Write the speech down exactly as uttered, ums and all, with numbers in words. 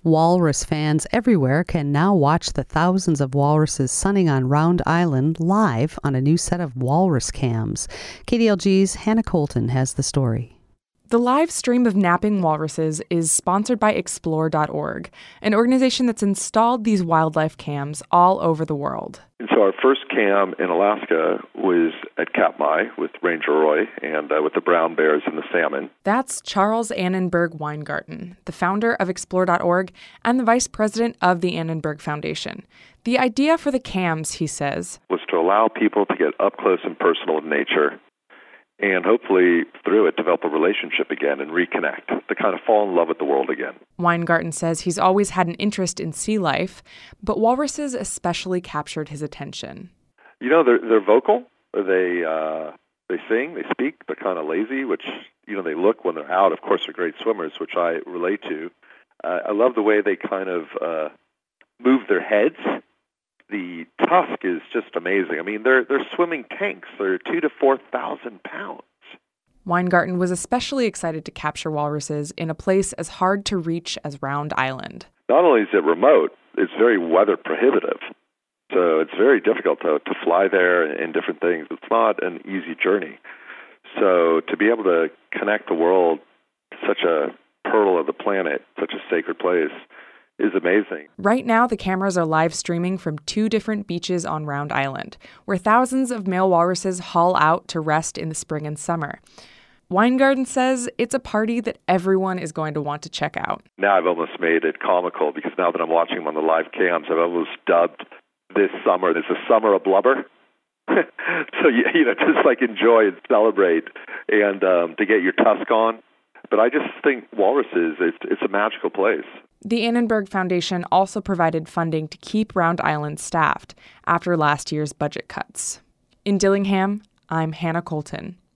Walrus fans everywhere can now watch the thousands of walruses sunning on Round Island live on a new set of walrus cams. K D L G's Hannah Colton has the story. The live stream of napping walruses is sponsored by Explore dot org, an organization that's installed these wildlife cams all over the world. And so our first cam in Alaska was at Katmai with Ranger Roy and uh, with the brown bears and the salmon. That's Charles Annenberg Weingarten, the founder of Explore dot org and the vice president of the Annenberg Foundation. The idea for the cams, he says, was to allow people to get up close and personal with nature and hopefully through it develop a relationship again and reconnect, to kind of fall in love with the world again. Weingarten says he's always had an interest in sea life, but walruses especially captured his attention. You know, they're they're vocal. They uh, they sing, they speak. They're kind of lazy, which, you know, they look when they're out. Of course, they're great swimmers, which I relate to. Uh, I love the way they kind of uh, move their heads. The tusk is just amazing. I mean, they're they're swimming tanks. They're two to four thousand pounds. Weingarten was especially excited to capture walruses in a place as hard to reach as Round Island. Not only is it remote, it's very weather prohibitive. So it's very difficult to to fly there and different things. It's not an easy journey. So to be able to connect the world to such a pearl of the planet, such a sacred place, is amazing. Right now, the cameras are live streaming from two different beaches on Round Island, where thousands of male walruses haul out to rest in the spring and summer. Weingarten says it's a party that everyone is going to want to check out. Now I've almost made it comical because now that I'm watching them on the live cams, I've almost dubbed this summer, there's a summer of blubber. So, you, you know, just like enjoy and celebrate and um, to get your tusk on. But I just think walruses, it's, it's a magical place. The Annenberg Foundation also provided funding to keep Round Island staffed after last year's budget cuts. In Dillingham, I'm Hannah Colton.